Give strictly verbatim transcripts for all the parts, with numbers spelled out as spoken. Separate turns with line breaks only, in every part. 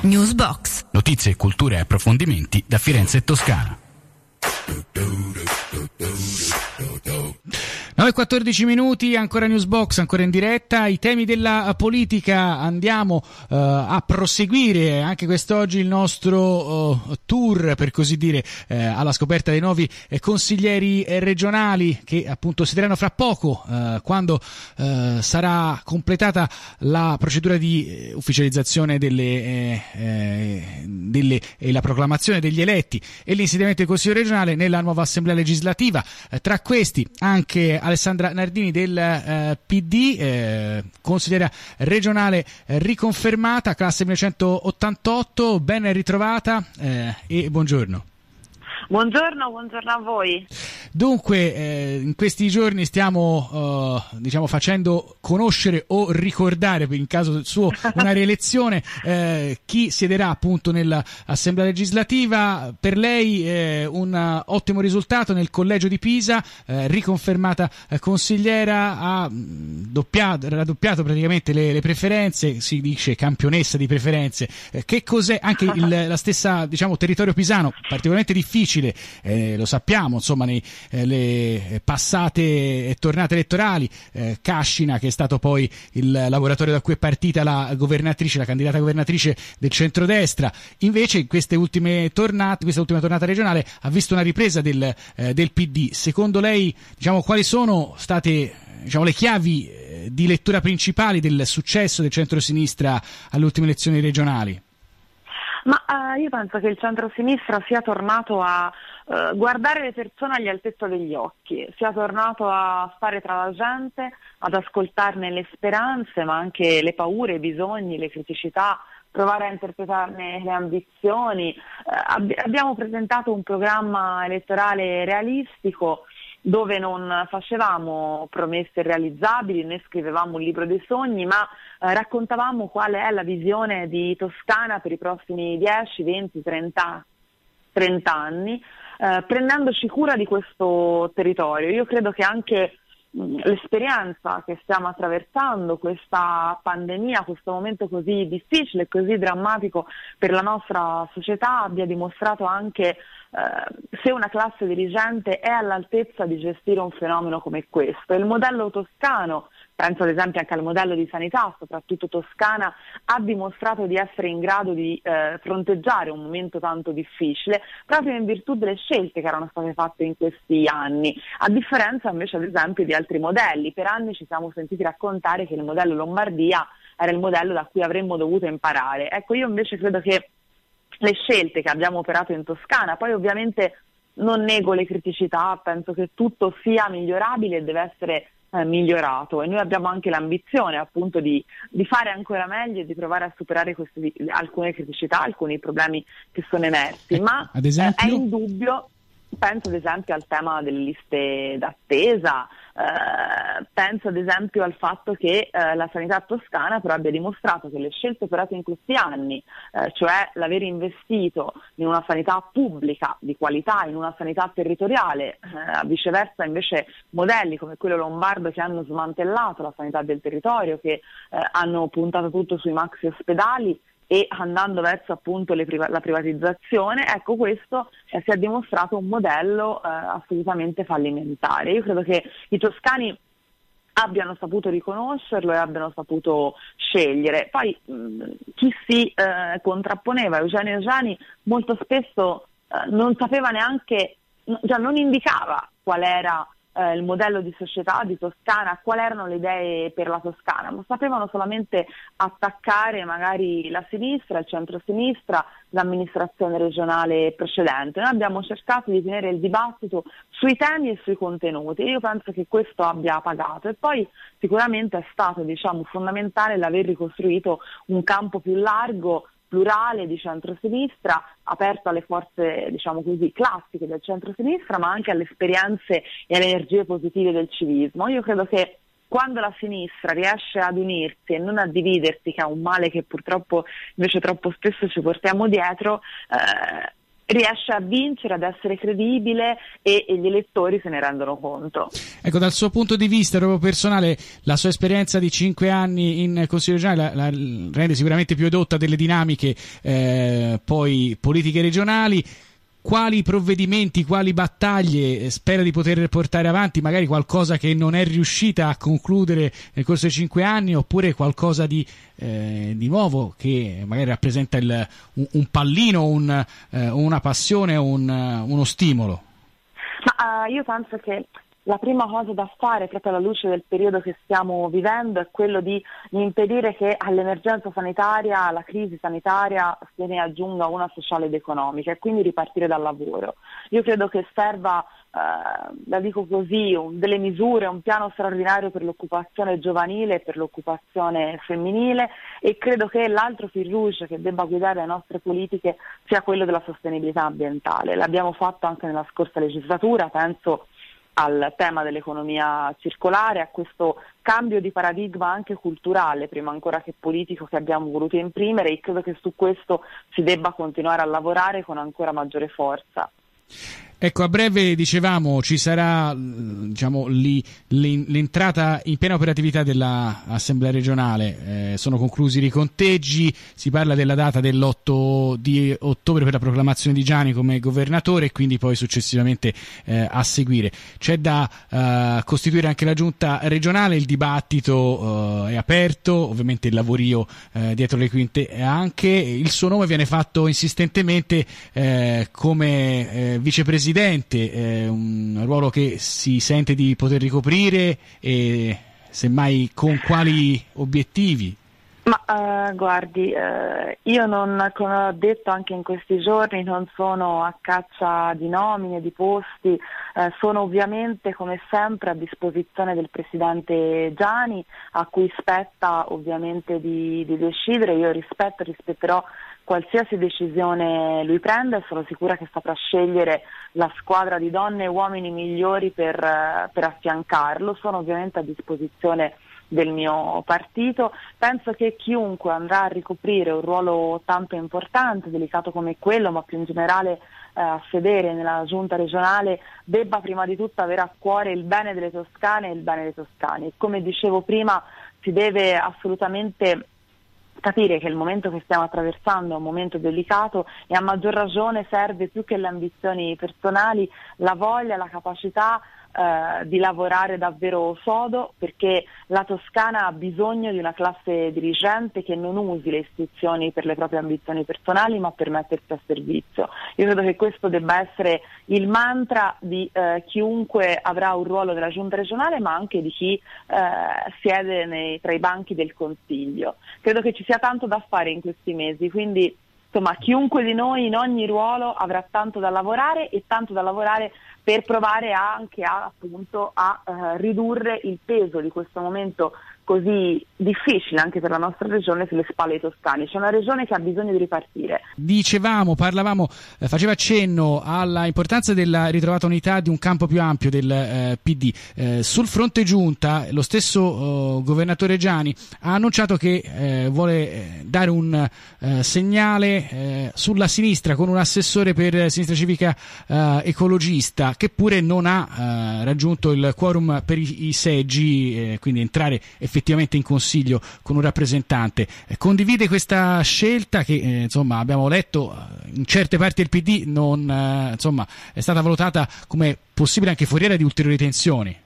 Newsbox.
Notizie, cultura e approfondimenti da Firenze e Toscana. nove e quattordici minuti, ancora Newsbox, ancora in diretta. I temi della politica, andiamo uh, a proseguire anche quest'oggi il nostro uh, tour, per così dire, uh, alla scoperta dei nuovi uh, consiglieri uh, regionali che appunto si terranno fra poco, uh, quando uh, sarà completata la procedura di uh, ufficializzazione delle, eh, eh, delle e la proclamazione degli eletti e l'insediamento del Consiglio regionale nella nuova assemblea legislativa. Uh, tra questi anche Alessandra Nardini del eh, P D, eh, consigliera regionale eh, riconfermata, classe millenovecentottantotto, ben ritrovata eh, e buongiorno.
Buongiorno, buongiorno a voi.
Dunque, eh, in questi giorni stiamo eh, diciamo facendo conoscere o ricordare, in caso suo, una rielezione. Eh, chi siederà appunto nell'Assemblea legislativa? Per lei eh, un ottimo risultato nel collegio di Pisa, eh, riconfermata eh, consigliera, ha doppiato, raddoppiato praticamente le, le preferenze, si dice campionessa di preferenze. Eh, che cos'è anche il, la stessa, diciamo, territorio pisano, particolarmente difficile, eh, lo sappiamo, insomma, nei Eh, le passate tornate elettorali, eh, Cascina, che è stato poi il laboratorio da cui è partita la governatrice, la candidata governatrice del centrodestra. Invece in queste ultime tornate, questa ultima tornata regionale ha visto una ripresa del, eh, del P D. Secondo lei, diciamo, quali sono state, diciamo, le chiavi eh, di lettura principali del successo del centrosinistra alle ultime elezioni regionali?
Ma uh, io penso che il centrosinistra sia tornato a uh, guardare le persone all'altezza degli occhi, sia tornato a stare tra la gente, ad ascoltarne le speranze, ma anche le paure, i bisogni, le criticità, provare a interpretarne le ambizioni. Uh, ab- abbiamo presentato un programma elettorale realistico, dove non facevamo promesse irrealizzabili né scrivevamo un libro dei sogni, ma eh, raccontavamo qual è la visione di Toscana per i prossimi dieci, venti, trenta anni, eh, prendendoci cura di questo territorio. Io credo che anche mh, l'esperienza che stiamo attraversando, questa pandemia, questo momento così difficile e così drammatico per la nostra società, abbia dimostrato anche Uh, se una classe dirigente è all'altezza di gestire un fenomeno come questo. Il modello toscano, penso ad esempio anche al modello di sanità, soprattutto toscana, ha dimostrato di essere in grado di uh, fronteggiare un momento tanto difficile proprio in virtù delle scelte che erano state fatte in questi anni, a differenza invece ad esempio di altri modelli. Per anni ci siamo sentiti raccontare che il modello Lombardia era il modello da cui avremmo dovuto imparare. Ecco, io invece credo che le scelte che abbiamo operato in Toscana, poi ovviamente non nego le criticità, penso che tutto sia migliorabile e deve essere eh, migliorato, e noi abbiamo anche l'ambizione appunto di, di fare ancora meglio e di provare a superare queste, alcune criticità, alcuni problemi che sono emersi, ma
ad esempio?
eh, è indubbio. Penso ad esempio al tema delle liste d'attesa, eh, penso ad esempio al fatto che eh, la sanità toscana però abbia dimostrato che le scelte operate in questi anni, eh, cioè l'aver investito in una sanità pubblica di qualità, in una sanità territoriale, eh, viceversa invece modelli come quello lombardo che hanno smantellato la sanità del territorio, che eh, hanno puntato tutto sui maxi ospedali e andando verso appunto le priva- la privatizzazione, ecco, questo eh, si è dimostrato un modello eh, assolutamente fallimentare. Io credo che i toscani abbiano saputo riconoscerlo e abbiano saputo scegliere. Poi mh, chi si eh, contrapponeva a Eugenio Eugeni molto spesso eh, non sapeva neanche, già non indicava qual era Eh, il modello di società di Toscana, quali erano le idee per la Toscana, ma sapevano solamente attaccare magari la sinistra, il centro-sinistra, l'amministrazione regionale precedente. Noi abbiamo cercato di tenere il dibattito sui temi e sui contenuti, e io penso che questo abbia pagato. E poi sicuramente è stato, diciamo, fondamentale l'aver ricostruito un campo più largo, plurale, di centrosinistra, aperto alle forze, diciamo così, classiche del centrosinistra, ma anche alle esperienze e alle energie positive del civismo. Io credo che quando la sinistra riesce ad unirsi e non a dividersi, che è un male che purtroppo invece troppo spesso ci portiamo dietro, eh, riesce a vincere, ad essere credibile e, e gli elettori se ne rendono conto.
Ecco, dal suo punto di vista proprio personale, la sua esperienza di cinque anni in Consiglio regionale la, la rende sicuramente più edotta delle dinamiche eh, poi politiche regionali. Quali provvedimenti, quali battaglie spera di poter portare avanti, magari qualcosa che non è riuscita a concludere nel corso dei cinque anni, oppure qualcosa di, eh, di nuovo che magari rappresenta il, un, un pallino, un, eh, una passione, un, uno stimolo?
Ma uh, io penso che la prima cosa da fare, proprio alla luce del periodo che stiamo vivendo, è quello di impedire che all'emergenza sanitaria, alla crisi sanitaria, se ne aggiunga una sociale ed economica, e quindi ripartire dal lavoro. Io credo che serva, eh, la dico così, un, delle misure, un piano straordinario per l'occupazione giovanile e per l'occupazione femminile, e credo che l'altro fil rouge che debba guidare le nostre politiche sia quello della sostenibilità ambientale. L'abbiamo fatto anche nella scorsa legislatura, penso al tema dell'economia circolare, a questo cambio di paradigma anche culturale, prima ancora che politico, che abbiamo voluto imprimere, e credo che su questo si debba continuare a lavorare con ancora maggiore forza.
Ecco, a breve dicevamo ci sarà diciamo, lì, l'entrata in piena operatività dell'Assemblea regionale, eh, sono conclusi i conteggi, si parla della data dell'otto di ottobre per la proclamazione di Giani come governatore e quindi poi successivamente eh, a seguire. C'è da eh, costituire anche la giunta regionale, il dibattito eh, è aperto, ovviamente il lavorio eh, dietro le quinte anche, il suo nome viene fatto insistentemente eh, come eh, vicepresidente. Presidente, eh, un ruolo che si sente di poter ricoprire e semmai con quali obiettivi?
Ma uh, guardi, uh, io non, come ho detto anche in questi giorni, non sono a caccia di nomine, di posti, uh, sono ovviamente come sempre a disposizione del Presidente Giani, a cui spetta ovviamente di, di decidere. Io rispetto, rispetterò qualsiasi decisione lui prenda, e sono sicura che saprà scegliere la squadra di donne e uomini migliori per, uh, per affiancarlo. Sono ovviamente a disposizione del mio partito. Penso che chiunque andrà a ricoprire un ruolo tanto importante, delicato come quello, ma più in generale eh, a sedere nella giunta regionale, debba prima di tutto avere a cuore il bene delle toscane e il bene dei toscani. E come dicevo prima, si deve assolutamente capire che il momento che stiamo attraversando è un momento delicato, e a maggior ragione serve, più che le ambizioni personali, la voglia, la capacità eh, di lavorare davvero sodo, perché la Toscana ha bisogno di una classe dirigente che non usi le istituzioni per le proprie ambizioni personali, ma per mettersi a servizio. Io credo che questo debba essere il mantra di eh, chiunque avrà un ruolo nella giunta regionale, ma anche di chi eh, siede nei, tra i banchi del Consiglio. Credo che ci sia tanto da fare in questi mesi, quindi insomma chiunque di noi in ogni ruolo avrà tanto da lavorare, e tanto da lavorare per provare anche a, appunto, a uh, ridurre il peso di questo momento così difficile anche per la nostra regione sulle spalle dei toscani. C'è una regione che ha bisogno di ripartire.
Dicevamo, parlavamo, eh, faceva accenno alla importanza della ritrovata unità di un campo più ampio del eh, P D. Eh, sul fronte giunta, lo stesso eh, governatore Giani ha annunciato che eh, vuole eh, dare un eh, segnale eh, sulla sinistra con un assessore per sinistra civica eh, ecologista, che pure non ha eh, raggiunto il quorum per i, i seggi, eh, quindi entrare effettivamente effettivamente in consiglio con un rappresentante. Eh, condivide questa scelta che eh, insomma abbiamo letto in certe parti del P D non eh, insomma è stata valutata come possibile anche foriera di ulteriori tensioni?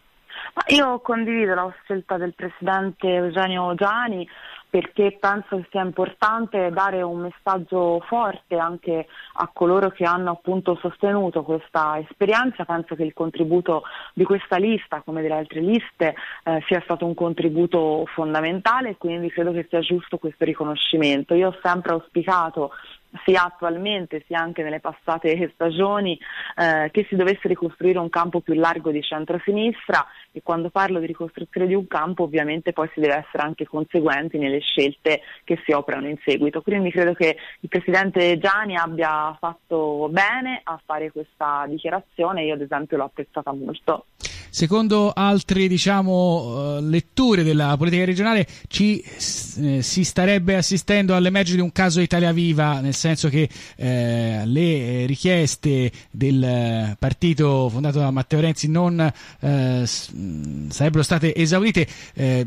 Io condivido la scelta del presidente Eugenio Giani, perché penso che sia importante dare un messaggio forte anche a coloro che hanno appunto sostenuto questa esperienza. Penso che il contributo di questa lista, come delle altre liste, eh, sia stato un contributo fondamentale, e quindi credo che sia giusto questo riconoscimento. Io ho sempre auspicato, sia attualmente sia anche nelle passate stagioni, eh, che si dovesse ricostruire un campo più largo di centrosinistra, e quando parlo di ricostruzione di un campo ovviamente poi si deve essere anche conseguenti nelle scelte che si operano in seguito. Quindi credo che il presidente Giani abbia fatto bene a fare questa dichiarazione, io ad esempio l'ho apprezzata molto.
secondo altre diciamo letture della politica regionale ci eh, si starebbe assistendo all'emergere di un caso Italia Viva, nel senso che eh, le richieste del partito fondato da Matteo Renzi non eh, sarebbero state esaurite. eh,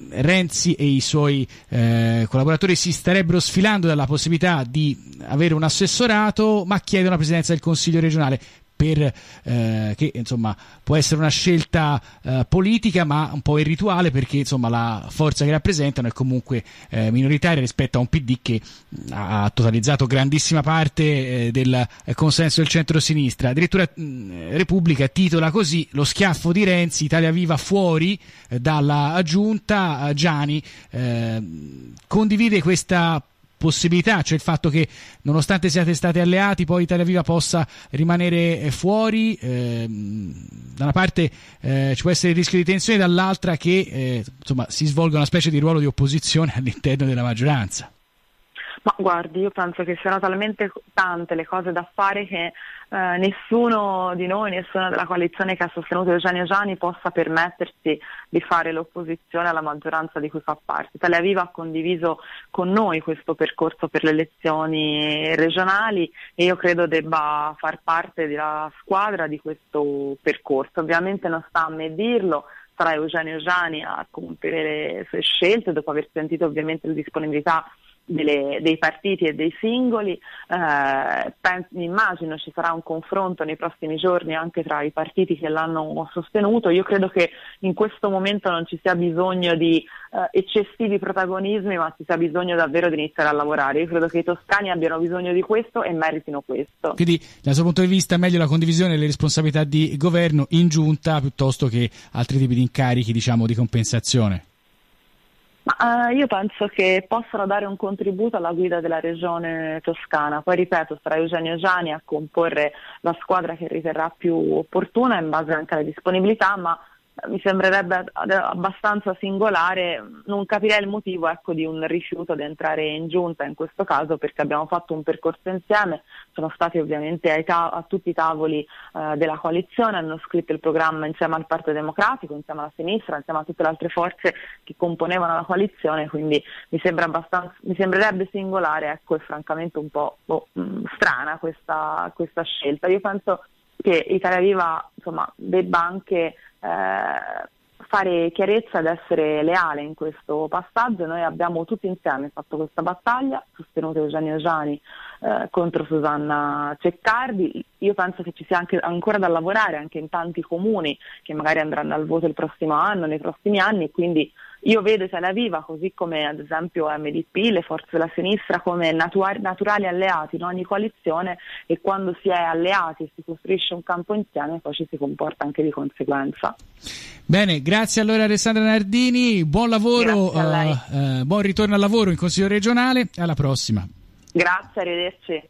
Renzi e i suoi eh, collaboratori si starebbero sfilando dalla possibilità di avere un assessorato, ma chiedono la presidenza del Consiglio regionale, per eh, che insomma può essere una scelta eh, politica ma un po' irrituale, perché insomma la forza che rappresentano è comunque eh, minoritaria rispetto a un P D che ha totalizzato grandissima parte eh, del consenso del centro-sinistra. Addirittura mh, Repubblica titola così: lo schiaffo di Renzi, Italia Viva fuori eh, dalla giunta. Giani eh, condivide questa possibilità, cioè il fatto che nonostante siate stati alleati poi Italia Viva possa rimanere fuori. Eh, da una parte eh, ci può essere il rischio di tensione, dall'altra che eh, insomma si svolga una specie di ruolo di opposizione all'interno della maggioranza.
Ma guardi, io penso che siano talmente tante le cose da fare che eh, nessuno di noi, nessuna della coalizione che ha sostenuto Eugenio Giani possa permettersi di fare l'opposizione alla maggioranza di cui fa parte. Italia Viva ha condiviso con noi questo percorso per le elezioni regionali e io credo debba far parte della squadra di questo percorso. Ovviamente non sta a me dirlo, sarà Eugenio Giani a compiere le sue scelte dopo aver sentito ovviamente la disponibilità Delle, dei partiti e dei singoli. Eh, penso, immagino ci sarà un confronto nei prossimi giorni anche tra i partiti che l'hanno sostenuto. Io credo che in questo momento non ci sia bisogno di eh, eccessivi protagonismi, ma ci sia bisogno davvero di iniziare a lavorare. Io credo che i toscani abbiano bisogno di questo e meritino questo.
Quindi dal suo punto di vista è meglio la condivisione delle responsabilità di governo in giunta piuttosto che altri tipi di incarichi, diciamo, di compensazione?
Ma, uh, io penso che possano dare un contributo alla guida della regione toscana. Poi ripeto, sarà Eugenio Giani a comporre la squadra che riterrà più opportuna in base anche alle disponibilità, ma mi sembrerebbe abbastanza singolare, non capirei il motivo ecco, di un rifiuto di entrare in giunta in questo caso, perché abbiamo fatto un percorso insieme, sono stati ovviamente ai ta- a tutti i tavoli eh, della coalizione, hanno scritto il programma insieme al Partito Democratico, insieme alla sinistra, insieme a tutte le altre forze che componevano la coalizione, quindi mi sembra abbastanza, mi sembrerebbe singolare ecco, e francamente un po' oh, mh, strana questa, questa scelta. Io penso che Italia Viva insomma, debba anche Eh, fare chiarezza ed essere leale in questo passaggio. Noi abbiamo tutti insieme fatto questa battaglia, sostenuto Eugenio Giani eh, contro Susanna Ceccardi. Io penso che ci sia anche ancora da lavorare anche in tanti comuni che magari andranno al voto il prossimo anno, nei prossimi anni, e quindi io vedo Italia Viva, così come ad esempio M D P, le forze della sinistra, come natura- naturali alleati in ogni coalizione, e quando si è alleati e si costruisce un campo insieme poi ci si comporta anche di conseguenza.
Bene, grazie allora Alessandra Nardini, buon lavoro, uh, uh, buon ritorno al lavoro in Consiglio regionale, alla prossima.
Grazie, arrivederci.